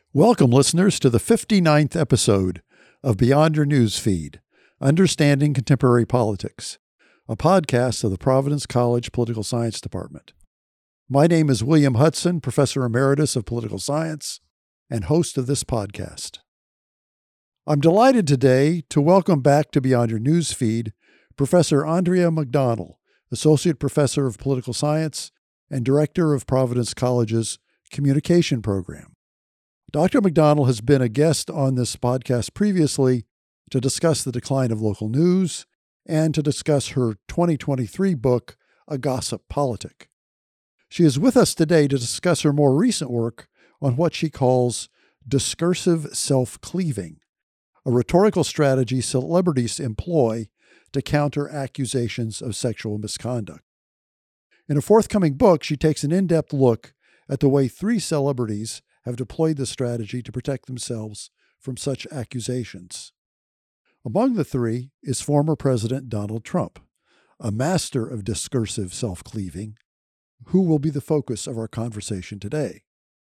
Welcome, listeners, to the 59th episode of Beyond Your Newsfeed, Understanding Contemporary Politics, a podcast of the Providence College Political Science Department. My name is William Hudson, Professor Emeritus of Political Science and host of this podcast. I'm delighted today to welcome back to Beyond Your Newsfeed Professor Andrea McDonnell, Associate Professor of Political Science and Director of Providence College's Communication Program. Dr. McDonnell has been a guest on this podcast previously to discuss the decline of local news and to discuss her 2023 book, A Gossip Politic. She is with us today to discuss her more recent work on what she calls discursive self-cleaving, a rhetorical strategy celebrities employ to counter accusations of sexual misconduct. In a forthcoming book, she takes an in-depth look at the way three celebrities have deployed this strategy to protect themselves from such accusations. Among the three is former President Donald Trump, a master of discursive self-cleaving, who will be the focus of our conversation today.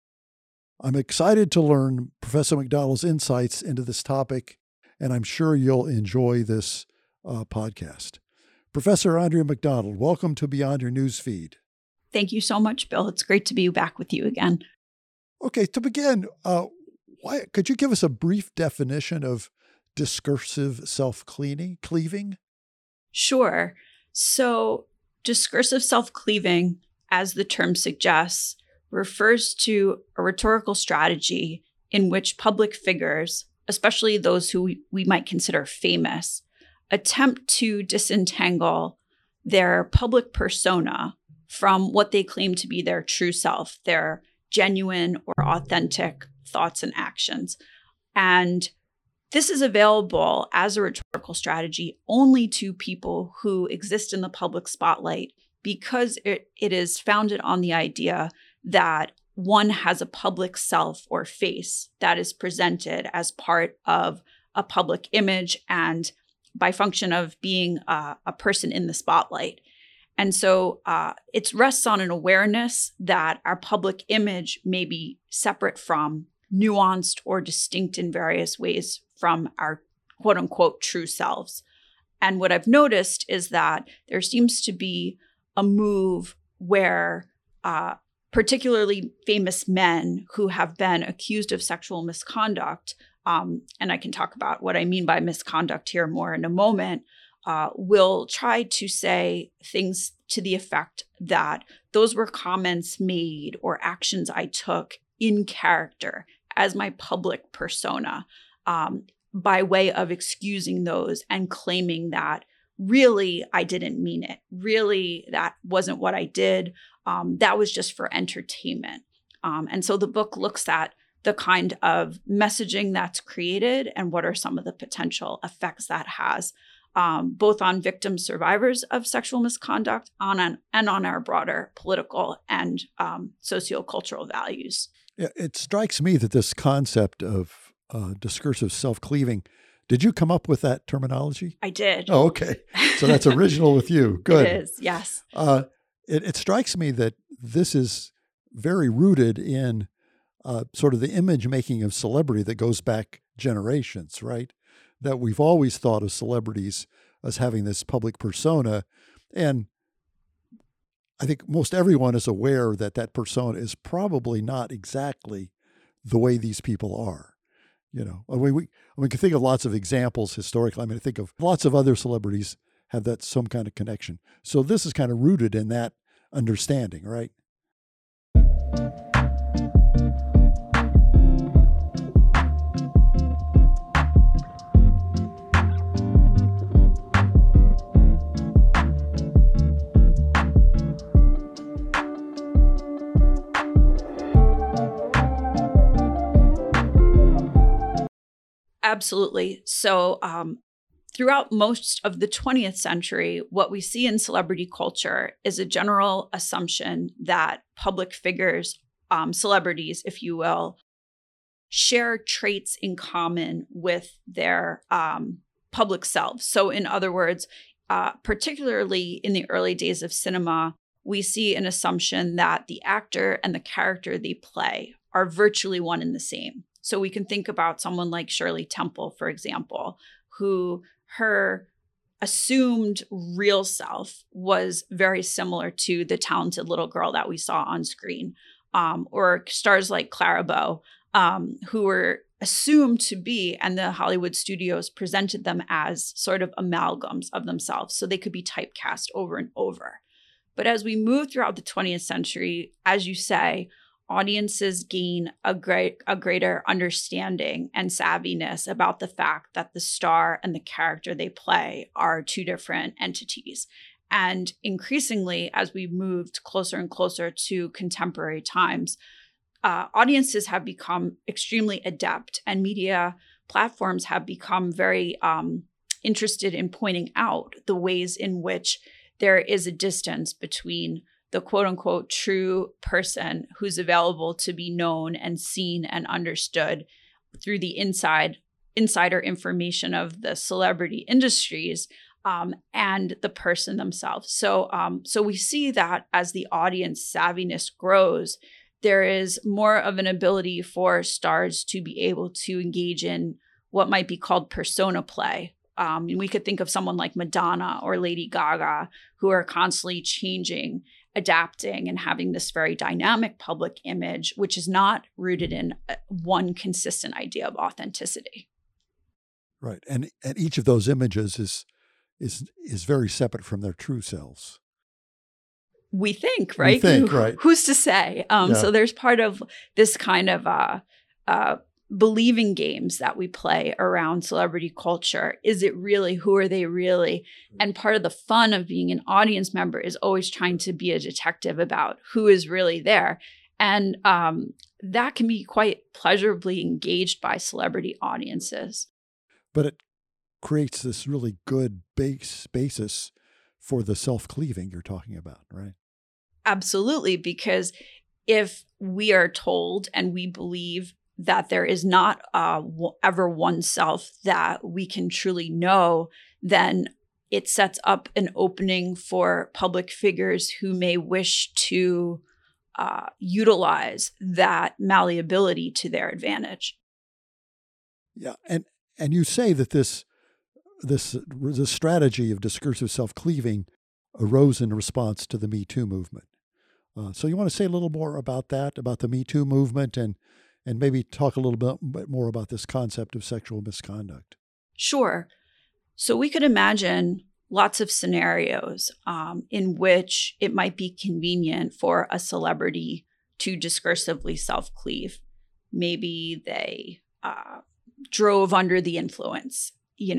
I'm excited to learn Professor McDonnell's insights into this topic, and I'm sure you'll enjoy this podcast. Professor Andrea McDonnell, welcome to Beyond Your Newsfeed. Thank you so much, Bill. It's great to be back with you again. Okay, to begin, could you give us a brief definition of discursive self-cleaving? Sure. So discursive self-cleaving, as the term suggests, refers to a rhetorical strategy in which public figures, especially those who we might consider famous, attempt to disentangle their public persona from what they claim to be their true self, their genuine or authentic thoughts and actions. And this is available as a rhetorical strategy only to people who exist in the public spotlight because it is founded on the idea that one has a public self or face that is presented as part of a public image and by function of being a person in the spotlight. And so it rests on an awareness that our public image may be separate from, nuanced, or distinct in various ways from our quote unquote true selves. And what I've noticed is that there seems to be a move where particularly famous men who have been accused of sexual misconduct, and I can talk about what I mean by misconduct here more in a moment, will try to say things to the effect that those were comments made or actions I took in character as my public persona, by way of excusing those and claiming that really I didn't mean it. Really, that wasn't what I did. That was just for entertainment. And so the book looks at the kind of messaging that's created and what are some of the potential effects that has, both on victims, survivors of sexual misconduct, and on our broader political and sociocultural values. Yeah, it strikes me that this concept of discursive self-cleaving, did you come up with that terminology? I did. Oh, okay. So that's original with you. Good. It is, yes. It strikes me that this is very rooted in sort of the image making of celebrity that goes back generations, right? That we've always thought of celebrities as having this public persona. And I think most everyone is aware that that persona is probably not exactly the way these people are. You know, we can think of lots of examples historically. I mean, I think of lots of other celebrities have that some kind of connection. So this is kind of rooted in that understanding, right? Absolutely. So throughout most of the 20th century, what we see in celebrity culture is a general assumption that public figures, celebrities, if you will, share traits in common with their public selves. So in other words, particularly in the early days of cinema, we see an assumption that the actor and the character they play are virtually one and the same. So we can think about someone like Shirley Temple, for example, who her assumed real self was very similar to the talented little girl that we saw on screen, or stars like Clara Bow, who were assumed to be, and the Hollywood studios presented them as sort of amalgams of themselves, so they could be typecast over and over. But as we move throughout the 20th century, as you say, audiences gain a greater understanding and savviness about the fact that the star and the character they play are two different entities. And increasingly, as we moved closer and closer to contemporary times, audiences have become extremely adept, and media platforms have become very interested in pointing out the ways in which there is a distance between the quote unquote true person who's available to be known and seen and understood through the insider information of the celebrity industries, and the person themselves. So we see that as the audience savviness grows, there is more of an ability for stars to be able to engage in what might be called persona play. And we could think of someone like Madonna or Lady Gaga, who are constantly changing, adapting, and having this very dynamic public image, which is not rooted in one consistent idea of authenticity. Right. And each of those images is very separate from their true selves. We think, right? We think, right. Who's to say? So there's part of this kind of believing games that we play around celebrity culture. Is it really? Who are they really? And part of the fun of being an audience member is always trying to be a detective about who is really there. And that can be quite pleasurably engaged by celebrity audiences. But it creates this really good basis for the self-cleaving you're talking about, right? Absolutely, because if we are told and we believe that there is not ever one self that we can truly know, then it sets up an opening for public figures who may wish to utilize that malleability to their advantage. Yeah, and you say that this strategy of discursive self-cleaving arose in response to the Me Too movement. So you want to say a little more about that, about the Me Too movement, and maybe talk a little bit more about this concept of sexual misconduct? Sure. So we could imagine lots of scenarios in which it might be convenient for a celebrity to discursively self-cleave. Maybe they drove under the influence,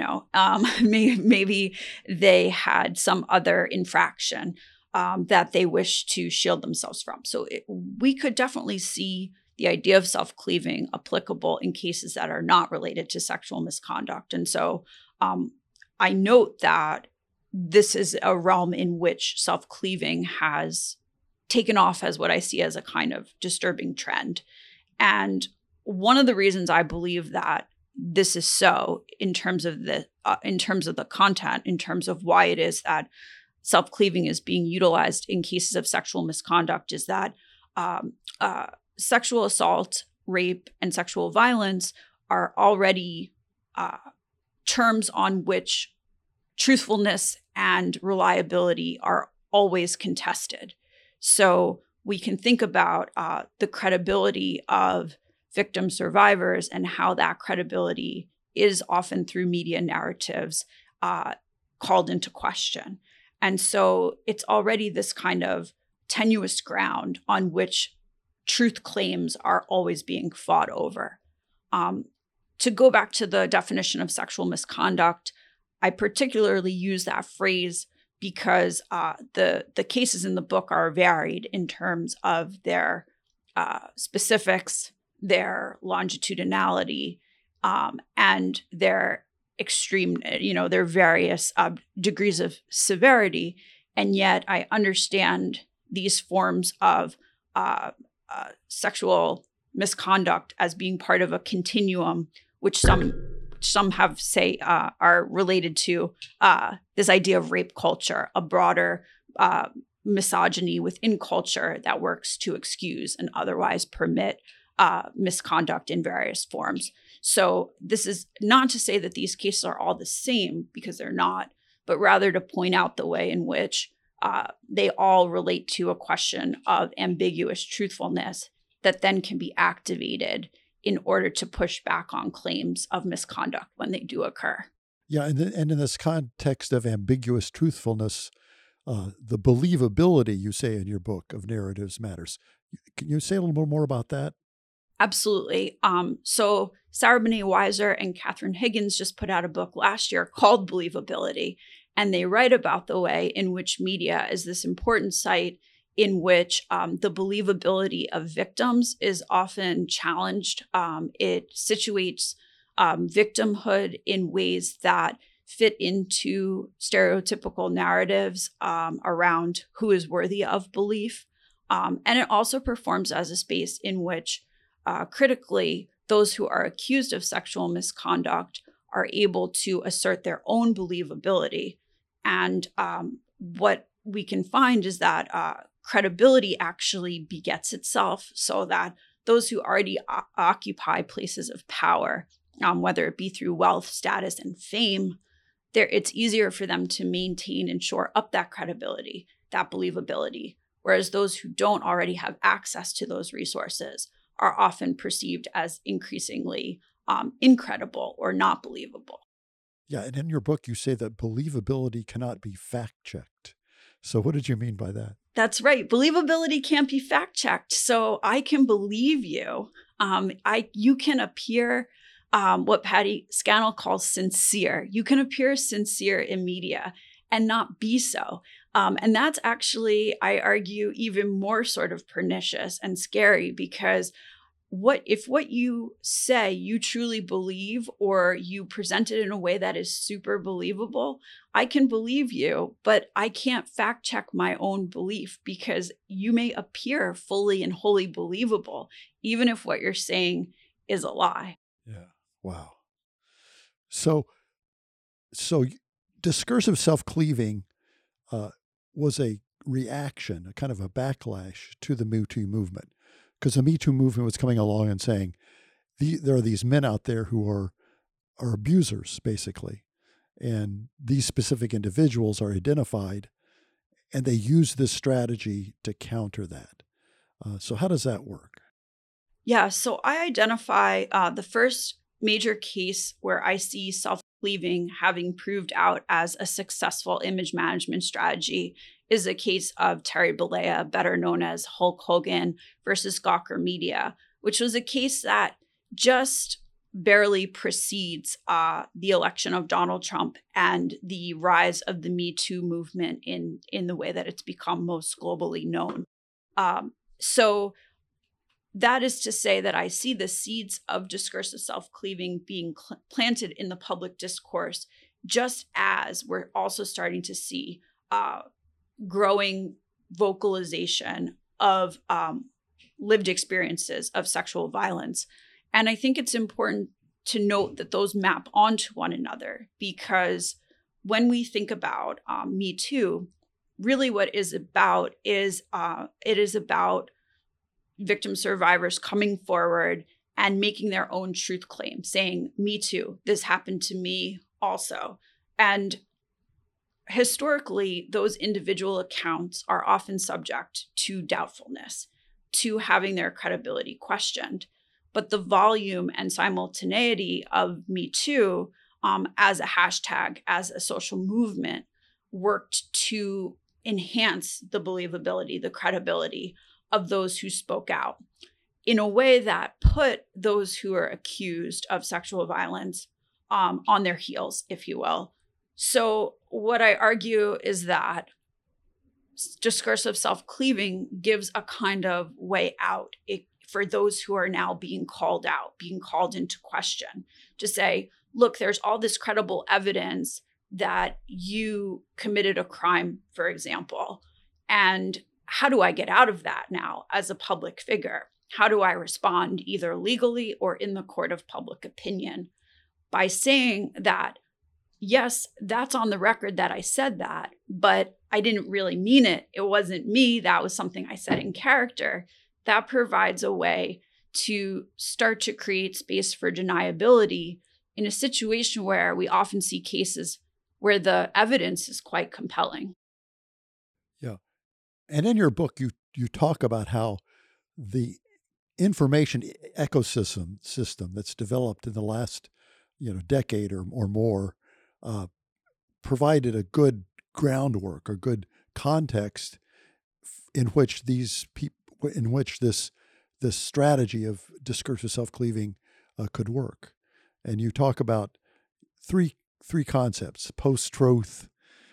maybe they had some other infraction that they wish to shield themselves from. So we could definitely see the idea of self-cleaving applicable in cases that are not related to sexual misconduct. And so I note that this is a realm in which self-cleaving has taken off as what I see as a kind of disturbing trend. And one of the reasons I believe that this is so, in terms of the content, in terms of why it is that self-cleaving is being utilized in cases of sexual misconduct, is that sexual assault, rape, and sexual violence are already terms on which truthfulness and reliability are always contested. So we can think about the credibility of victim survivors and how that credibility is often through media narratives called into question. And so it's already this kind of tenuous ground on which truth claims are always being fought over. To go back to the definition of sexual misconduct, I particularly use that phrase because the cases in the book are varied in terms of their specifics, their longitudinality, and their extreme, their various degrees of severity. And yet I understand these forms of sexual misconduct as being part of a continuum, which some have say are related to this idea of rape culture, a broader misogyny within culture that works to excuse and otherwise permit misconduct in various forms. So this is not to say that these cases are all the same, because they're not, but rather to point out the way in which they all relate to a question of ambiguous truthfulness that then can be activated in order to push back on claims of misconduct when they do occur. Yeah, and in this context of ambiguous truthfulness, the believability, you say in your book, of narratives matters. Can you say a little more about that? Absolutely. So Sarah Benet-Weiser and Catherine Higgins just put out a book last year called Believability, and they write about the way in which media is this important site in which the believability of victims is often challenged. It situates victimhood in ways that fit into stereotypical narratives around who is worthy of belief. And it also performs as a space in which critically, those who are accused of sexual misconduct are able to assert their own believability. And what we can find is that credibility actually begets itself, so that those who already occupy places of power, whether it be through wealth, status, and fame, it's easier for them to maintain and shore up that credibility, that believability. Whereas those who don't already have access to those resources are often perceived as increasingly incredible or not believable. Yeah, and in your book, you say that believability cannot be fact-checked. So what did you mean by that? That's right. Believability can't be fact-checked. So I can believe you. You can appear what Patty Scannell calls sincere. You can appear sincere in media and not be so. And that's actually, I argue, even more sort of pernicious and scary, because if what you say you truly believe, or you present it in a way that is super believable, I can believe you, but I can't fact check my own belief, because you may appear fully and wholly believable, even if what you're saying is a lie. Yeah. Wow. So discursive self-cleaving was a reaction, a kind of a backlash to the Me Too movement, because the Me Too movement was coming along and saying there are these men out there who are abusers, basically, and these specific individuals are identified, and they use this strategy to counter that. So how does that work? Yeah, so I identify the first major case where I see self-cleaving having proved out as a successful image management strategy is a case of Terry Bollea, better known as Hulk Hogan versus Gawker Media, which was a case that just barely precedes the election of Donald Trump and the rise of the Me Too movement in the way that it's become most globally known. So that is to say that I see the seeds of discursive self-cleaving being planted in the public discourse, just as we're also starting to see growing vocalization of lived experiences of sexual violence. And I think it's important to note that those map onto one another, because when we think about Me Too, really what is about is it is about victim survivors coming forward and making their own truth claim, saying, me too, this happened to me also. And historically, those individual accounts are often subject to doubtfulness, to having their credibility questioned. But the volume and simultaneity of Me Too as a hashtag, as a social movement, worked to enhance the believability, the credibility of those who spoke out in a way that put those who are accused of sexual violence on their heels, if you will. So what I argue is that discursive self-cleaving gives a kind of way out for those who are now being called out, being called into question, to say, look, there's all this credible evidence that you committed a crime, for example, and how do I get out of that now as a public figure? How do I respond either legally or in the court of public opinion? By saying that, yes, that's on the record that I said that, but I didn't really mean it. It wasn't me. That was something I said in character. That provides a way to start to create space for deniability in a situation where we often see cases where the evidence is quite compelling. Yeah. And in your book, you talk about how the information system that's developed in the last decade or more provided a good groundwork or good context in which this strategy of discursive self-cleaving could work. And you talk about three concepts: post-truth,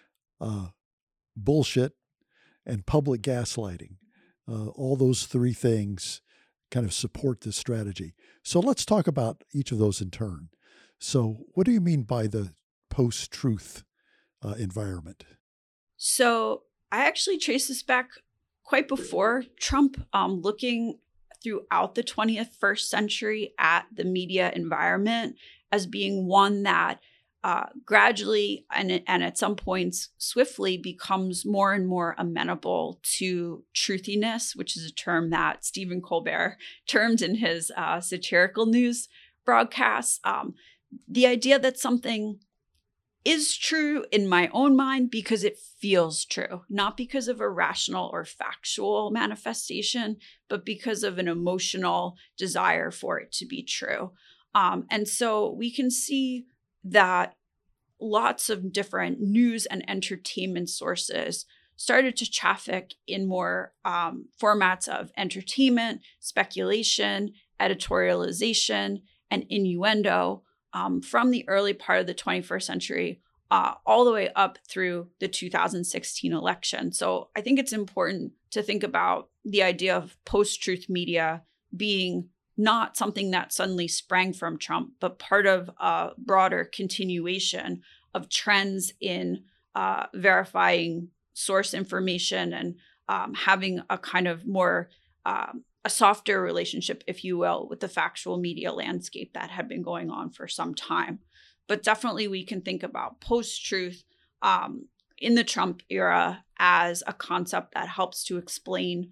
bullshit, and public gaslighting. All those three things kind of support this strategy. So let's talk about each of those in turn. So what do you mean by the post-truth environment? So I actually trace this back quite before Trump, looking throughout the 21st century at the media environment as being one that gradually and at some points swiftly becomes more and more amenable to truthiness, which is a term that Stephen Colbert termed in his satirical news broadcasts. The idea that something is true in my own mind because it feels true, not because of a rational or factual manifestation, but because of an emotional desire for it to be true. And so we can see that lots of different news and entertainment sources started to traffic in more formats of entertainment, speculation, editorialization, and innuendo from the early part of the 21st century all the way up through the 2016 election. So I think it's important to think about the idea of post-truth media being not something that suddenly sprang from Trump, but part of a broader continuation of trends in verifying source information and having a kind of more a softer relationship, if you will, with the factual media landscape that had been going on for some time. But definitely we can think about post-truth in the Trump era as a concept that helps to explain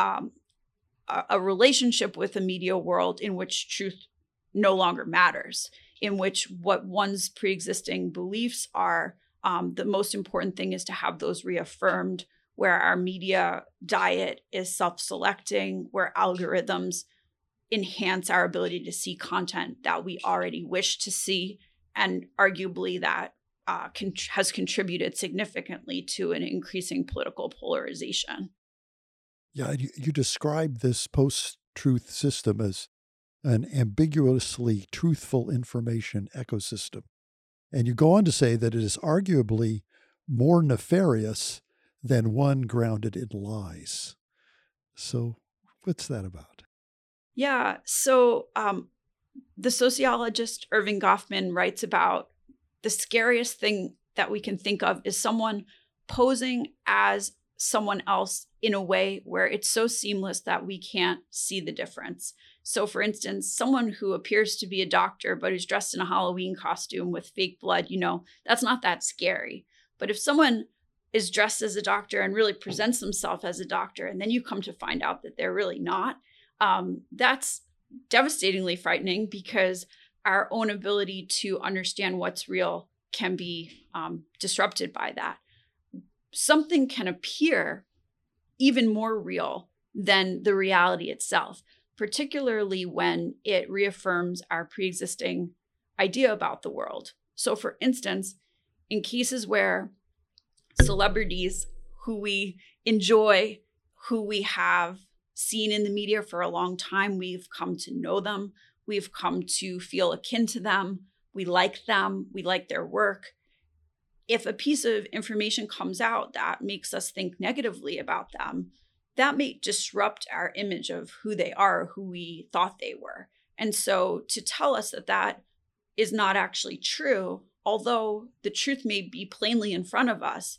a relationship with the media world in which truth no longer matters, in which what one's pre-existing beliefs are, the most important thing is to have those reaffirmed, where our media diet is self-selecting, where algorithms enhance our ability to see content that we already wish to see, and arguably that has contributed significantly to an increasing political polarization. Yeah, you describe this post-truth system as an ambiguously truthful information ecosystem. And you go on to say that it is arguably more nefarious than one grounded in lies. So what's that about? Yeah, so the sociologist Erving Goffman writes about the scariest thing that we can think of is someone posing as someone else in a way where it's so seamless that we can't see the difference. So for instance, someone who appears to be a doctor but is dressed in a Halloween costume with fake blood, that's not that scary. But if someone is dressed as a doctor and really presents themselves as a doctor, and then you come to find out that they're really not, that's devastatingly frightening, because our own ability to understand what's real can be disrupted by that. Something can appear even more real than the reality itself, particularly when it reaffirms our pre-existing idea about the world. So for instance, in cases where celebrities who we enjoy, who we have seen in the media for a long time, we've come to know them, we've come to feel akin to them, we like their work. If a piece of information comes out that makes us think negatively about them, that may disrupt our image of who they are, who we thought they were. And so to tell us that that is not actually true, although the truth may be plainly in front of us,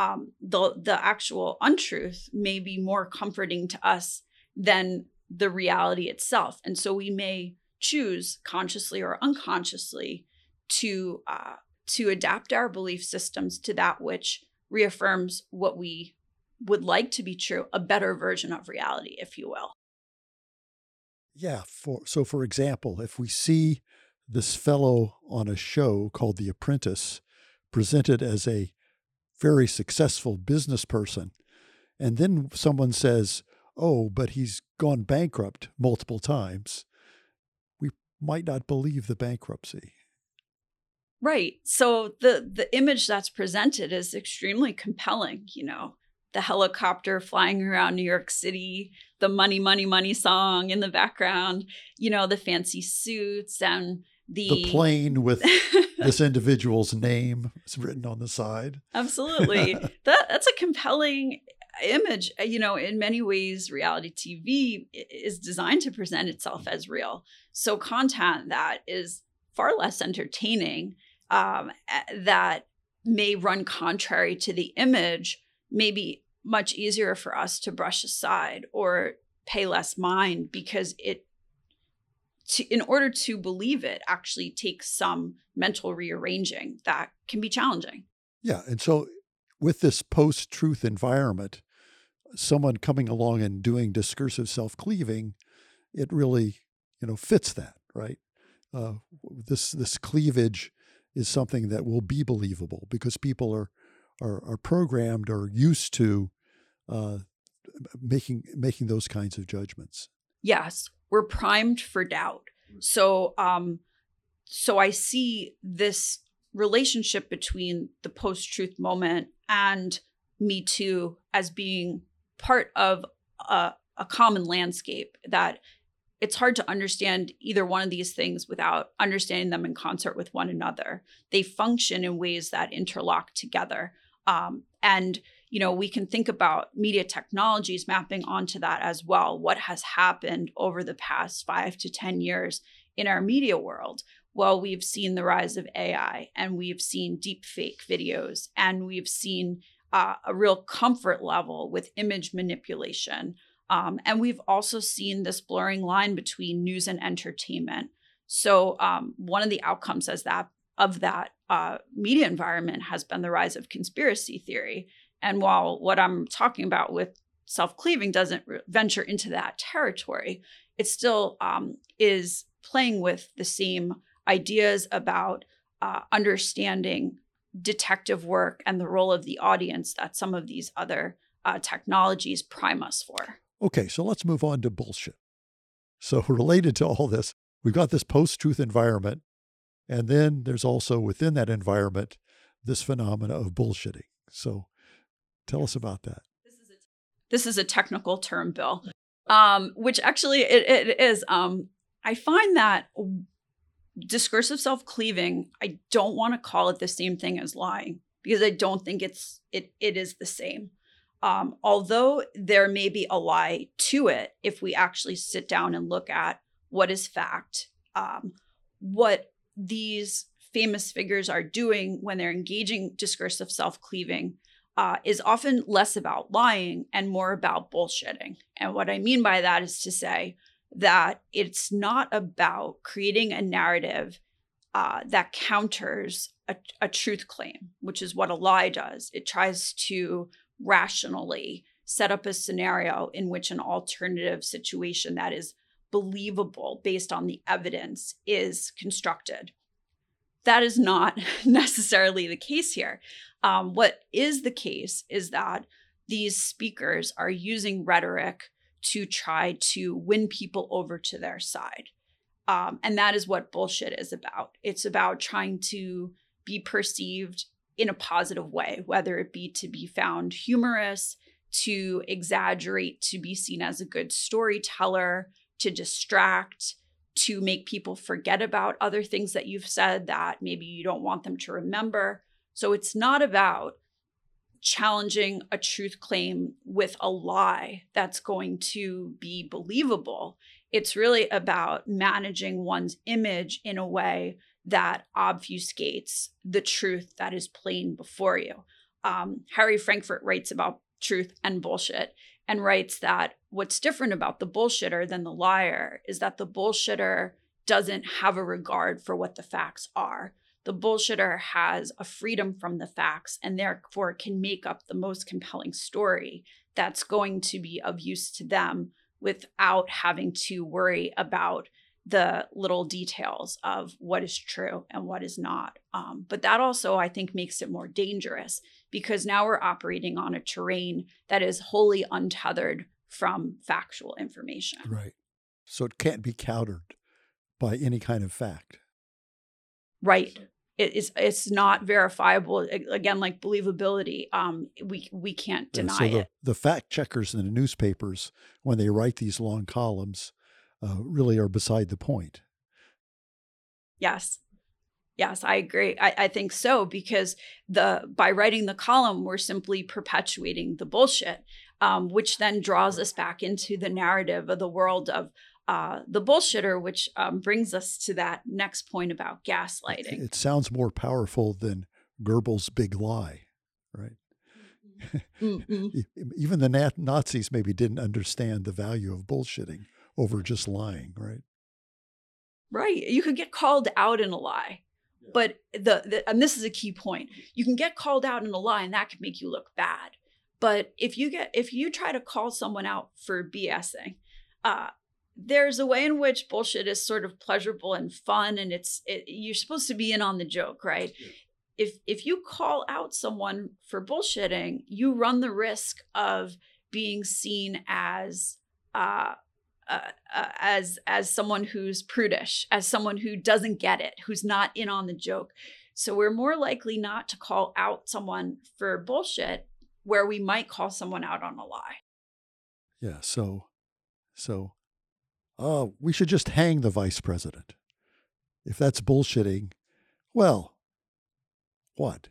the actual untruth may be more comforting to us than the reality itself. And so we may choose, consciously or unconsciously, to adapt our belief systems to that which reaffirms what we would like to be true, a better version of reality, if you will. Yeah. For example, if we see this fellow on a show called The Apprentice presented as a very successful business person, and then someone says, oh, but he's gone bankrupt multiple times, we might not believe the bankruptcy. Right. So the image that's presented is extremely compelling, the helicopter flying around New York City, the money, money, money song in the background, the fancy suits and the plane with this individual's name is written on the side. Absolutely. That's a compelling image. In many ways, reality TV is designed to present itself as real. So content that is far less entertaining, that may run contrary to the image, may be much easier for us to brush aside or pay less mind, because in order to believe it actually takes some mental rearranging that can be challenging. Yeah. And so with this post-truth environment, someone coming along and doing discursive self-cleaving, it really, fits that, right? This cleavage is something that will be believable because people are programmed or used to making those kinds of judgments. Yes, we're primed for doubt. So I see this relationship between the post-truth moment and Me Too as being part of a common landscape, that it's hard to understand either one of these things without understanding them in concert with one another. They function in ways that interlock together. And we can think about media technologies mapping onto that as well. What has happened over the past 5 to 10 years in our media world? Well, we've seen the rise of AI, and we've seen deep fake videos, and we've seen a real comfort level with image manipulation. And we've also seen this blurring line between news and entertainment. So one of the outcomes of that media environment has been the rise of conspiracy theory. And while what I'm talking about with self-cleaving doesn't venture into that territory, it still is playing with the same ideas about understanding detective work and the role of the audience that some of these other technologies prime us for. Okay, so let's move on to bullshit. So related to all this, we've got this post-truth environment, and then there's also within that environment this phenomena of bullshitting. So tell us about that. This is a technical term, Bill, which actually it is. I find that discursive self-cleaving, I don't want to call it the same thing as lying, because I don't think it is the same. Although there may be a lie to it, if we actually sit down and look at what is fact, what these famous figures are doing when they're engaging discursive self-cleaving is often less about lying and more about bullshitting. And what I mean by that is to say that it's not about creating a narrative that counters a truth claim, which is what a lie does. It tries to rationally set up a scenario in which an alternative situation that is believable based on the evidence is constructed. That is not necessarily the case here. What is the case is that these speakers are using rhetoric to try to win people over to their side. And that is what bullshit is about. It's about trying to be perceived in a positive way, whether it be to be found humorous, to exaggerate, to be seen as a good storyteller, to distract, to make people forget about other things that you've said that maybe you don't want them to remember. So it's not about challenging a truth claim with a lie that's going to be believable. It's really about managing one's image in a way that obfuscates the truth that is plain before you. Harry Frankfurt writes about truth and bullshit and writes that what's different about the bullshitter than the liar is that the bullshitter doesn't have a regard for what the facts are. The bullshitter has a freedom from the facts and therefore can make up the most compelling story that's going to be of use to them without having to worry about the little details of what is true and what is not. But that also, I think, makes it more dangerous because now we're operating on a terrain that is wholly untethered from factual information. Right. So it can't be countered by any kind of fact. Right. It's not verifiable. Again, like believability, we can't deny it. The fact checkers in the newspapers, when they write these long columns, really are beside the point. Yes, I agree. I think so, because by writing the column, we're simply perpetuating the bullshit, which then draws us back into the narrative of the world of the bullshitter, which brings us to that next point about gaslighting. It sounds more powerful than Goebbels' big lie, right? Even the Nazis maybe didn't understand the value of bullshitting over just lying, right? Right. You could get called out in a lie, but and this is a key point. You can get called out in a lie, and that can make you look bad. But if you try to call someone out for BSing, there's a way in which bullshit is sort of pleasurable and fun, and you're supposed to be in on the joke, right? Yeah. If you call out someone for bullshitting, you run the risk of being seen as someone who's prudish, as someone who doesn't get it, who's not in on the joke. So we're more likely not to call out someone for bullshit where we might call someone out on a lie. Yeah. So we should just hang the vice president. If that's bullshitting, well, what?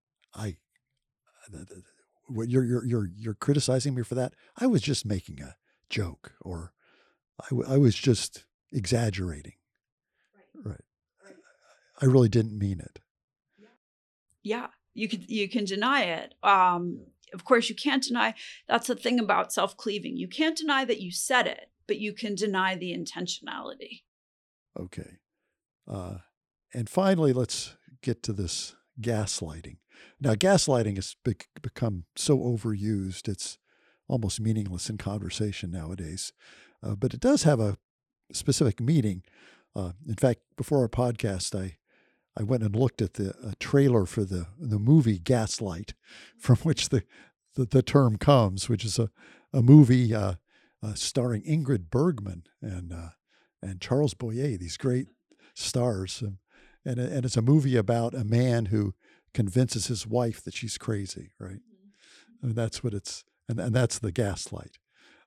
You're criticizing me for that? I was just making a joke, or I was just exaggerating. Right. I really didn't mean it. Yeah, you can deny it. Of course, you can't deny. That's the thing about self-cleaving. You can't deny that you said it, but you can deny the intentionality. Okay. And finally, let's get to this gaslighting. Now, gaslighting has become so overused, it's almost meaningless in conversation nowadays. But it does have a specific meaning. In fact, before our podcast, I went and looked at the trailer for the movie Gaslight, from which the term comes, which is a movie starring Ingrid Bergman and Charles Boyer, these great stars, and it's a movie about a man who convinces his wife that she's crazy, right? And that's what it's, and that's the gaslight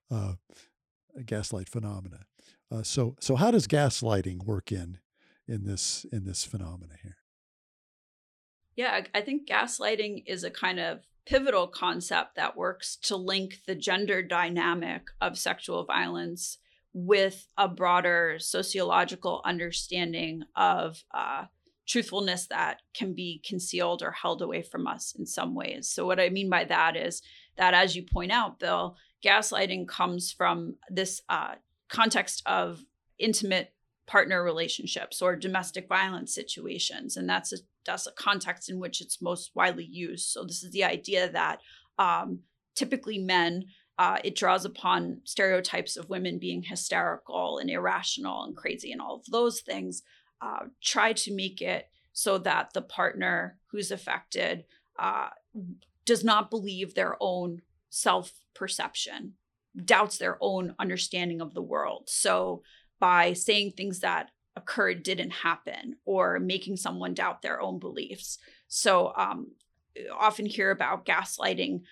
phenomena. So how does gaslighting work in this phenomena here? Yeah, I think gaslighting is a kind of pivotal concept that works to link the gender dynamic of sexual violence with a broader sociological understanding of truthfulness that can be concealed or held away from us in some ways. So what I mean by that is that, as you point out, Bill, gaslighting comes from this context of intimate partner relationships or domestic violence situations. And that's a context in which it's most widely used. So this is the idea that typically men, it draws upon stereotypes of women being hysterical and irrational and crazy and all of those things, try to make it so that the partner who's affected does not believe their own self-perception, doubts their own understanding of the world. So by saying things that occurred didn't happen, or making someone doubt their own beliefs. So often hear about gaslighting,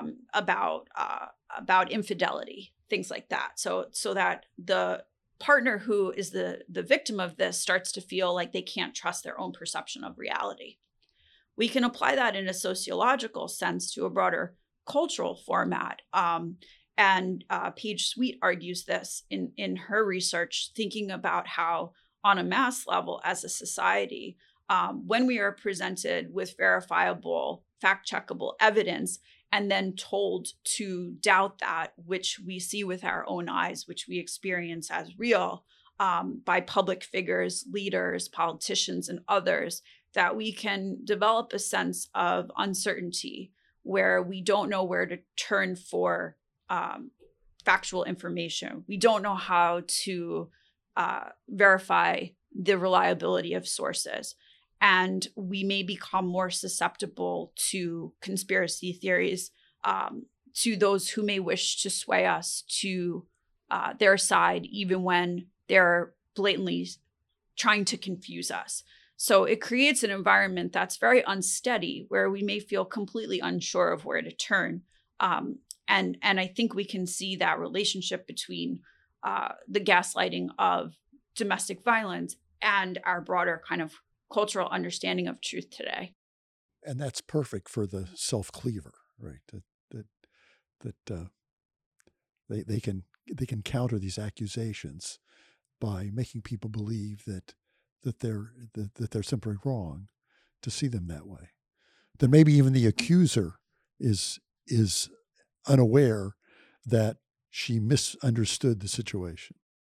about infidelity, things like that. So that the partner who is the victim of this starts to feel like they can't trust their own perception of reality. We can apply that in a sociological sense to a broader cultural format. And Paige Sweet argues this in her research, thinking about how on a mass level as a society, when we are presented with verifiable, fact-checkable evidence and then told to doubt that which we see with our own eyes, which we experience as real by public figures, leaders, politicians, and others, that we can develop a sense of uncertainty where we don't know where to turn for factual information. We don't know how to verify the reliability of sources. And we may become more susceptible to conspiracy theories, to those who may wish to sway us to their side, even when they're blatantly trying to confuse us. So it creates an environment that's very unsteady, where we may feel completely unsure of where to turn. And I think we can see that relationship between the gaslighting of domestic violence and our broader kind of cultural understanding of truth today. And that's perfect for the self-cleaver, right? That they can counter these accusations by making people believe that they're simply wrong to see them that way. Then maybe even the accuser is unaware that she misunderstood the situation.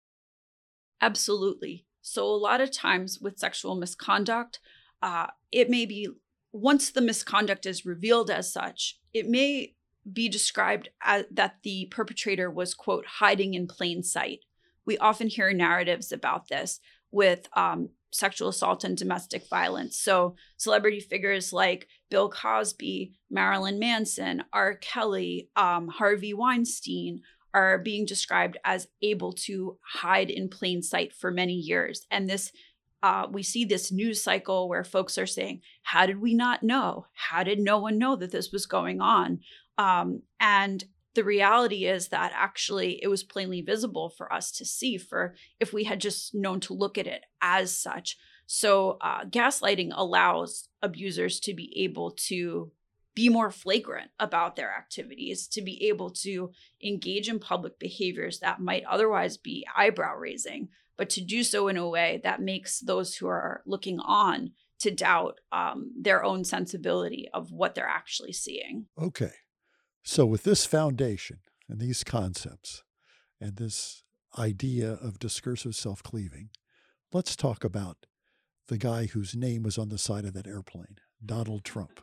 Absolutely. So a lot of times with sexual misconduct, it may be, once the misconduct is revealed as such, it may be described as that the perpetrator was, quote, hiding in plain sight. We often hear narratives about this with sexual assault and domestic violence. So celebrity figures like Bill Cosby, Marilyn Manson, R. Kelly, Harvey Weinstein are being described as able to hide in plain sight for many years. And this, we see this news cycle where folks are saying, how did we not know? How did no one know that this was going on? And the reality is that actually it was plainly visible for us to see, for if we had just known to look at it as such. So gaslighting allows abusers to be able to be more flagrant about their activities, to be able to engage in public behaviors that might otherwise be eyebrow raising, but to do so in a way that makes those who are looking on to doubt their own sensibility of what they're actually seeing. Okay. So with this foundation and these concepts and this idea of discursive self-cleaving, let's talk about the guy whose name was on the side of that airplane, Donald Trump.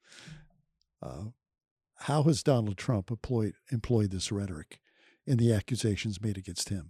How has Donald Trump employed this rhetoric in the accusations made against him?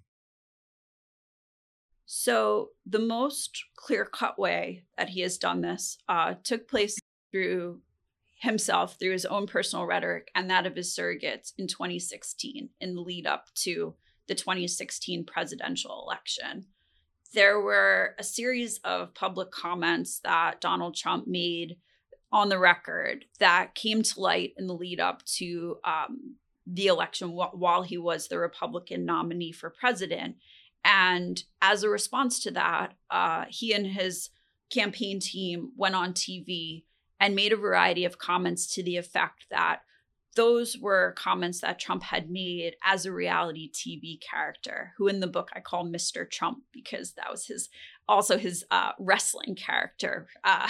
So the most clear-cut way that he has done this took place through himself, through his own personal rhetoric and that of his surrogates in 2016, in the lead up to the 2016 presidential election. There were a series of public comments that Donald Trump made on the record that came to light in the lead up to the election while he was the Republican nominee for president. And as a response to that, he and his campaign team went on TV and made a variety of comments to the effect that those were comments that Trump had made as a reality TV character, who in the book I call Mr. Trump, because that was his wrestling character.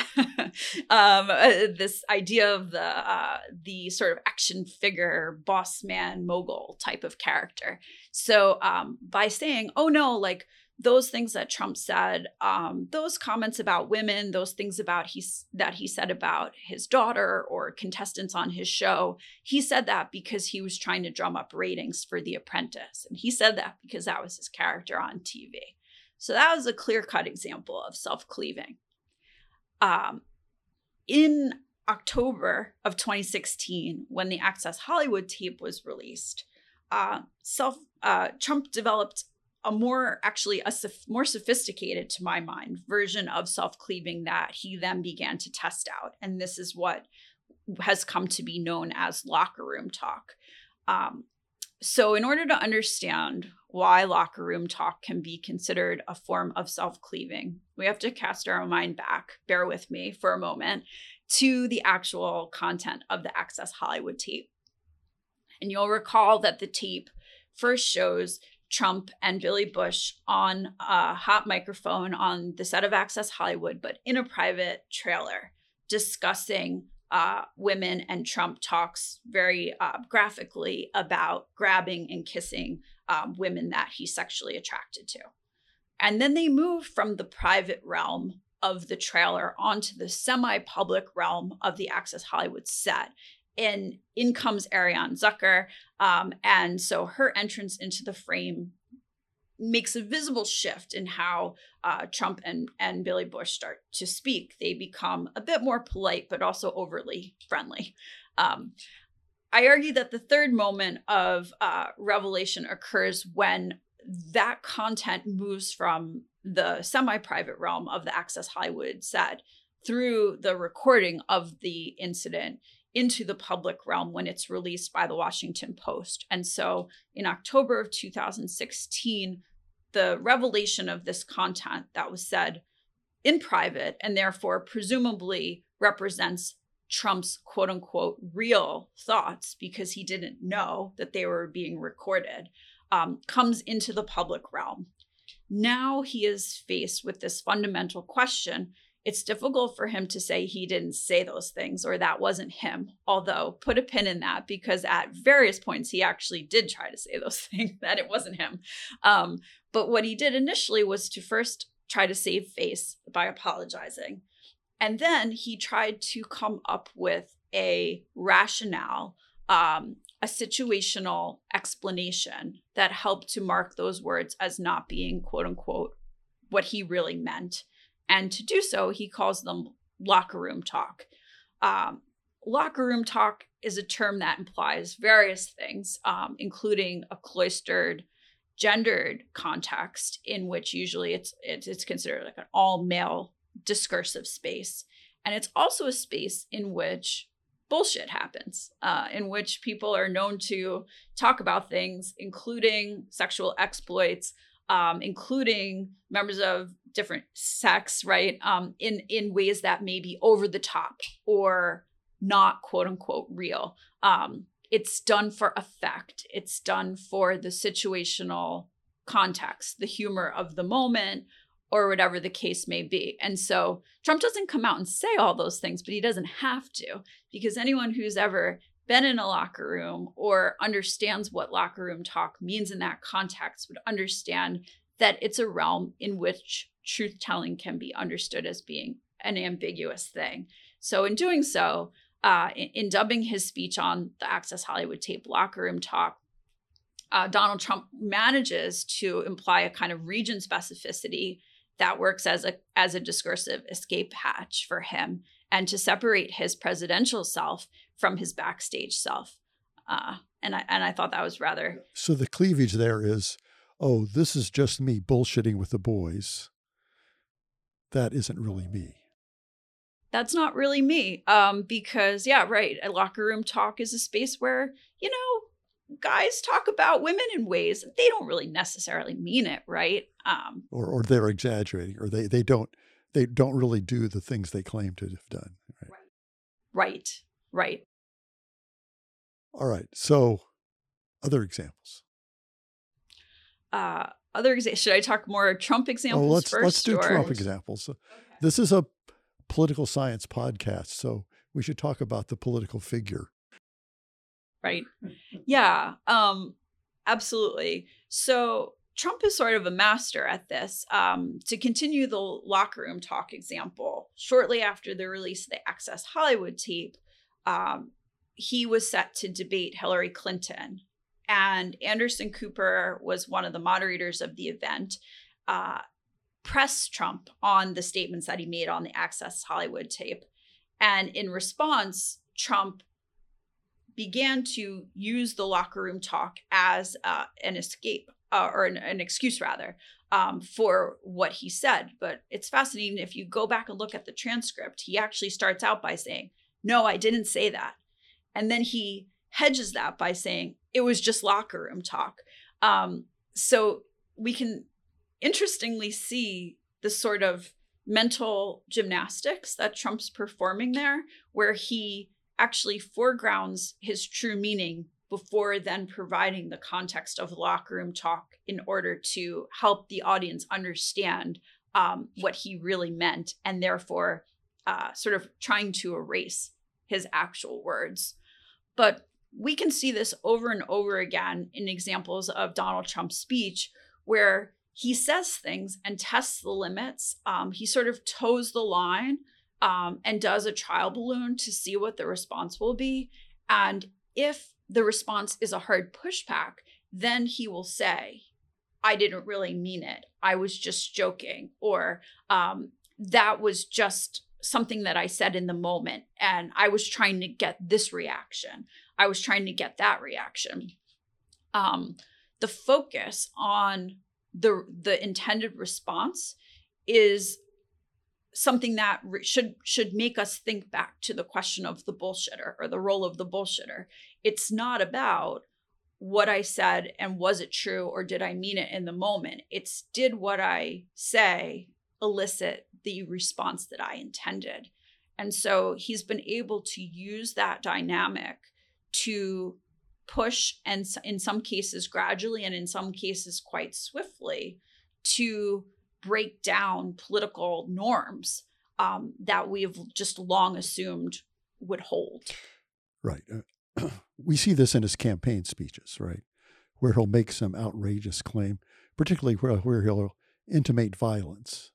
This idea of the sort of action figure, boss man, mogul type of character. So by saying, oh no, like those things that Trump said, those comments about women, those things that he said about his daughter or contestants on his show, he said that because he was trying to drum up ratings for The Apprentice. And he said that because that was his character on TV. So that was a clear-cut example of self-cleaving. In October of 2016, when the Access Hollywood tape was released, Trump developed a more sophisticated, to my mind, version of self-cleaving that he then began to test out. And this is what has come to be known as locker room talk. So in order to understand why locker room talk can be considered a form of self-cleaving, we have to cast our mind back, bear with me for a moment, to the actual content of the Access Hollywood tape. And you'll recall that the tape first shows Trump and Billy Bush on a hot microphone on the set of Access Hollywood, but in a private trailer, discussing women, and Trump talks very graphically about grabbing and kissing women that he's sexually attracted to. And then they move from the private realm of the trailer onto the semi-public realm of the Access Hollywood set. And in comes Ariane Zucker. And so her entrance into the frame makes a visible shift in how Trump and Billy Bush start to speak. They become a bit more polite, but also overly friendly. I argue that the third moment of revelation occurs when that content moves from the semi-private realm of the Access Hollywood set through the recording of the incident into the public realm when it's released by the Washington Post. And so in October of 2016, the revelation of this content that was said in private and therefore presumably represents Trump's quote unquote real thoughts because he didn't know that they were being recorded, comes into the public realm. Now he is faced with this fundamental question. It's difficult for him to say he didn't say those things or that wasn't him, although put a pin in that because at various points he actually did try to say those things, that it wasn't him. But what he did initially was to first try to save face by apologizing. And then he tried to come up with a rationale, a situational explanation that helped to mark those words as not being, quote unquote, what he really meant. And to do so, he calls them locker room talk. Locker room talk is a term that implies various things, including a cloistered, gendered context in which usually it's considered like an all-male discursive space. And it's also a space in which bullshit happens, in which people are known to talk about things, including sexual exploits, including members of different sex, right? In ways that may be over the top or not quote unquote real. It's done for effect. It's done for the situational context, the humor of the moment, or whatever the case may be. And so Trump doesn't come out and say all those things, but he doesn't have to, because anyone who's ever been in a locker room or understands what locker room talk means in that context would understand that it's a realm in which truth-telling can be understood as being an ambiguous thing. So in doing so, in dubbing his speech on the Access Hollywood tape locker room talk, Donald Trump manages to imply a kind of region specificity that works as a discursive escape hatch for him and to separate his presidential self from his backstage self. And I thought that was rather... So the cleavage there is, oh, this is just me bullshitting with the boys. That isn't really me. That's not really me. Because, yeah, right. A locker room talk is a space where, guys talk about women in ways that they don't really necessarily mean it, right? Or they're exaggerating, or they don't really do the things they claim to have done. Right. All right. So, other examples. Should I talk more Trump examples first? Let's do Trump examples. Okay. This is a political science podcast, so we should talk about the political figure. Right. Yeah, absolutely. So Trump is sort of a master at this. To continue the locker room talk example, shortly after the release of the Access Hollywood tape, he was set to debate Hillary Clinton. And Anderson Cooper was one of the moderators of the event, pressed Trump on the statements that he made on the Access Hollywood tape. And in response, Trump began to use the locker room talk as an escape or an excuse, rather, for what he said. But it's fascinating. If you go back and look at the transcript, he actually starts out by saying, "No, I didn't say that." And then he hedges that by saying, "It was just locker room talk." So we can interestingly see the sort of mental gymnastics that Trump's performing there, where he actually foregrounds his true meaning before then providing the context of locker room talk in order to help the audience understand what he really meant, and therefore sort of trying to erase his actual words. But we can see this over and over again in examples of Donald Trump's speech where he says things and tests the limits. He sort of toes the line and does a trial balloon to see what the response will be. And if the response is a hard pushback, then he will say, I didn't really mean it. I was just joking. Or that was just something that I said in the moment. And I was trying to get this reaction. I was trying to get that reaction. The focus on the intended response is something that should make us think back to the question of the bullshitter, or the role of the bullshitter. It's not about what I said and was it true, or did I mean it in the moment. It's, did what I say elicit the response that I intended? And so he's been able to use that dynamic to push, and in some cases gradually, and in some cases quite swiftly, to break down political norms that we've just long assumed would hold. Right. We see this in his campaign speeches, right, where he'll make some outrageous claim, particularly where he'll intimate violence.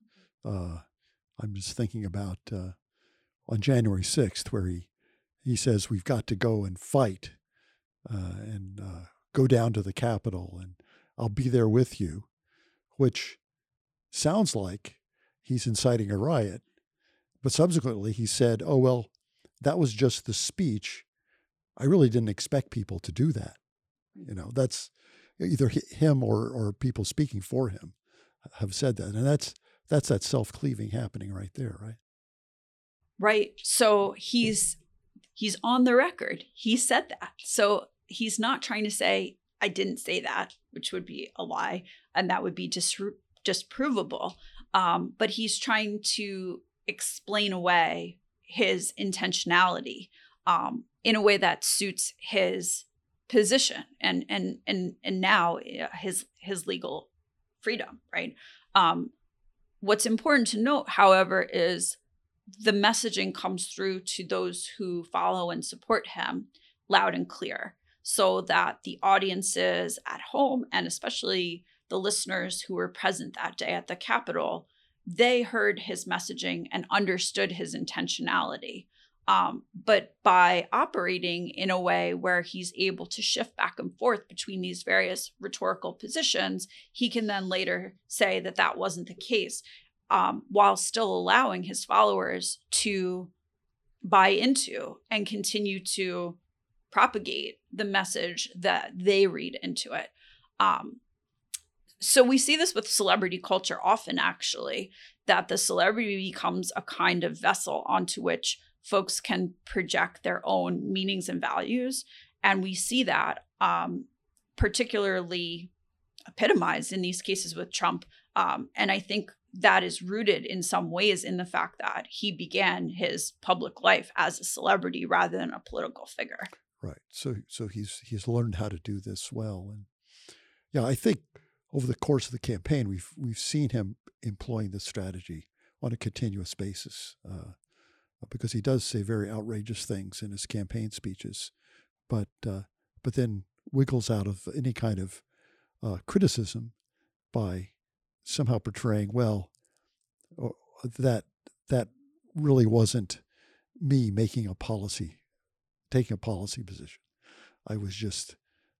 I'm just thinking about on January 6th, where he says we've got to go and fight and go down to the Capitol, and I'll be there with you, which sounds like he's inciting a riot. But subsequently he said, oh, well, that was just the speech. I really didn't expect people to do that. You know, that's either him or people speaking for him have said that. And that's that self-cleaving happening right there, right? Right. So he's on the record. He said that. So he's not trying to say, I didn't say that, which would be a lie. And that would be just provable. But he's trying to explain away his intentionality in a way that suits his position and now his legal freedom, right? What's important to note, however, is the messaging comes through to those who follow and support him loud and clear, so that the audiences at home, and especially the listeners who were present that day at the Capitol, they heard his messaging and understood his intentionality. But by operating in a way where he's able to shift back and forth between these various rhetorical positions, he can then later say that that wasn't the case, while still allowing his followers to buy into and continue to propagate the message that they read into it. So we see this with celebrity culture often, actually, that the celebrity becomes a kind of vessel onto which folks can project their own meanings and values. And we see that particularly epitomized in these cases with Trump. And I think that is rooted in some ways in the fact that he began his public life as a celebrity rather than a political figure. Right. So he's learned how to do this well. And yeah, I think over the course of the campaign, we've seen him employing this strategy on a continuous basis, because he does say very outrageous things in his campaign speeches, but then wiggles out of any kind of criticism by somehow portraying, well, that really wasn't me taking a policy position. I was just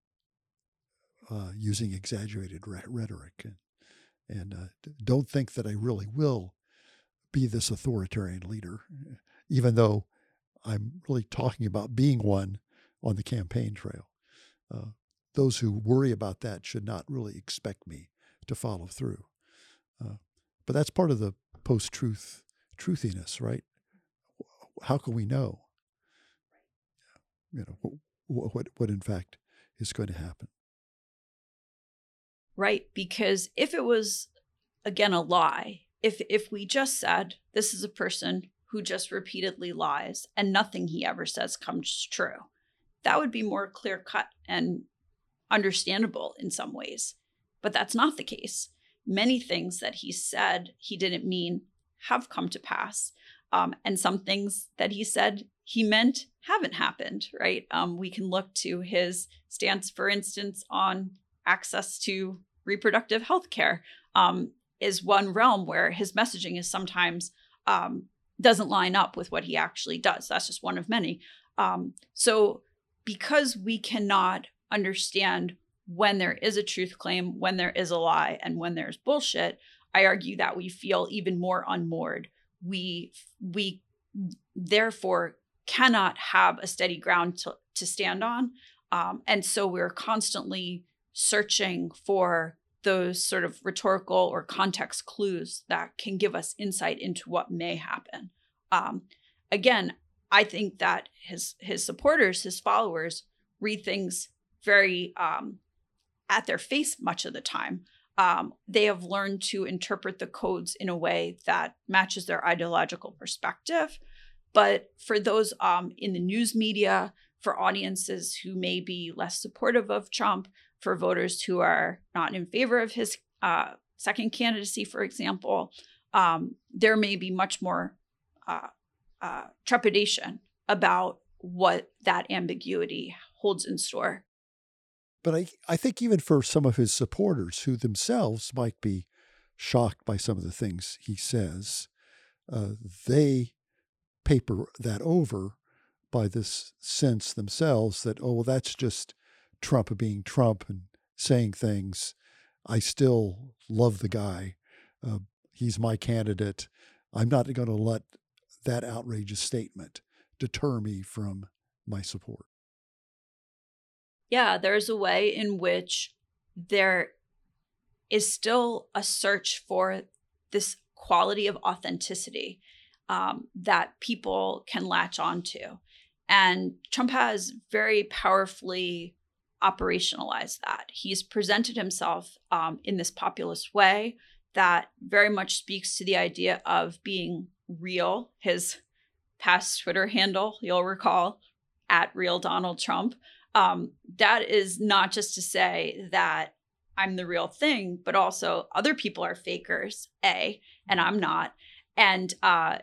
using exaggerated rhetoric, and don't think that I really will be this authoritarian leader, even though I'm really talking about being one on the campaign trail. Those who worry about that should not really expect me to follow through. But that's part of the post-truth truthiness, right? How can we know? You know what in fact is going to happen. Right, because if it was, again, a lie, if we just said this is a person who just repeatedly lies and nothing he ever says comes true, that would be more clear-cut and understandable in some ways. But that's not the case. Many things that he said he didn't mean have come to pass. And some things that he said he meant haven't happened, right? We can look to his stance, for instance, on access to reproductive health care, is one realm where his messaging is sometimes doesn't line up with what he actually does. That's just one of many. So because we cannot understand when there is a truth claim, when there is a lie, and when there's bullshit, I argue that we feel even more unmoored. We therefore cannot have a steady ground to stand on. And so we're constantly searching for those sort of rhetorical or context clues that can give us insight into what may happen. Again, I think that his supporters, his followers, read things very at their face much of the time. They have learned to interpret the codes in a way that matches their ideological perspective. But for those in the news media, for audiences who may be less supportive of Trump, for voters who are not in favor of his second candidacy, for example, there may be much more trepidation about what that ambiguity holds in store. But I think even for some of his supporters who themselves might be shocked by some of the things he says, they paper that over by this sense themselves that, oh, well, that's just Trump being Trump and saying things. I still love the guy. He's my candidate. I'm not going to let that outrageous statement deter me from my support. Yeah, there's a way in which there is still a search for this quality of authenticity that people can latch onto. And Trump has very powerfully operationalized that. He's presented himself in this populist way that very much speaks to the idea of being real. His past Twitter handle, you'll recall, @RealDonaldTrump. That is not just to say that I'm the real thing, but also other people are fakers, A, and I'm not. And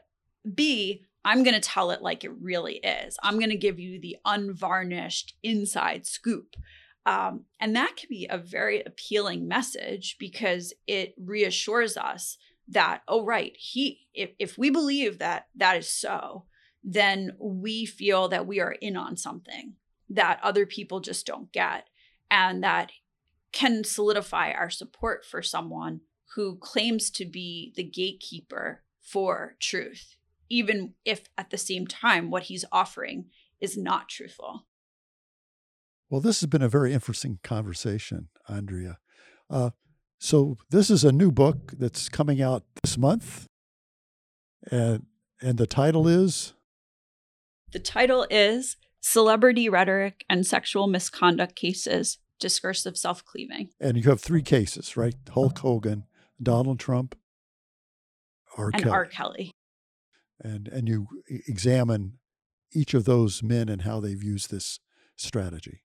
B, I'm going to tell it like it really is. I'm going to give you the unvarnished inside scoop. And that can be a very appealing message because it reassures us that, oh, right, if we believe that that is so, then we feel that we are in on something that other people just don't get, and that can solidify our support for someone who claims to be the gatekeeper for truth, even if at the same time what he's offering is not truthful. Well, this has been a very interesting conversation, Andrea. So this is a new book that's coming out this month, and the title is? The title is Celebrity Rhetoric and Sexual Misconduct Cases, Discursive Self-Cleaving. And you have 3 cases, right? Hulk Hogan, Donald Trump, R. Kelly. And you examine each of those men and how they've used this strategy.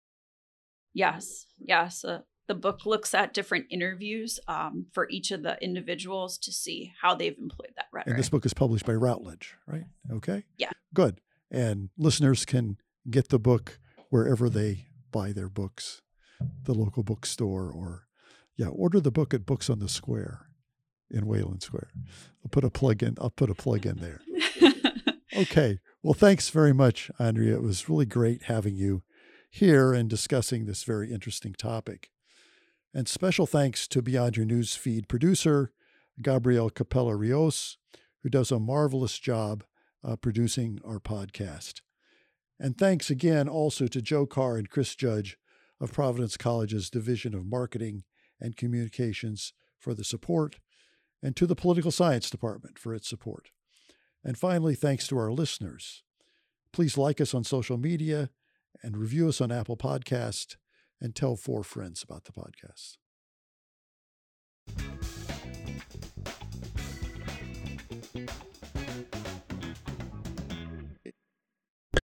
Yes. The book looks at different interviews for each of the individuals to see how they've employed that rhetoric. And this book is published by Routledge, right? Okay. Yeah. Good. And listeners can get the book wherever they buy their books, the local bookstore, or order the book at Books on the Square in Wayland Square. I'll put a plug in there. Okay. Well, thanks very much, Andrea. It was really great having you here and discussing this very interesting topic. And special thanks to Beyond Your Newsfeed producer, Gabriel Capella Rios, who does a marvelous job producing our podcast. And thanks again also to Joe Carr and Chris Judge of Providence College's Division of Marketing and Communications for the support, and to the Political Science Department for its support. And finally, thanks to our listeners. Please like us on social media and review us on Apple Podcast, and tell 4 friends about the podcast.